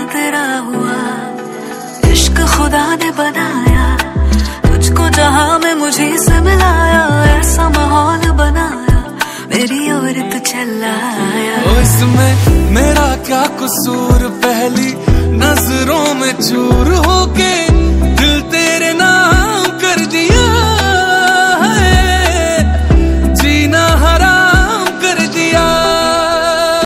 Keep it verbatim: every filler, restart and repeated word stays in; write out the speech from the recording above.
तेरा हुआ, इश्क खुदा ने बनाया, तुझको जहां में मुझे से मिलाया, ऐसा माहौल बनाया, मेरी ओर तू चला आया। ओ इसमें मेरा क्या कसूर, पहली नजरों में चूर होके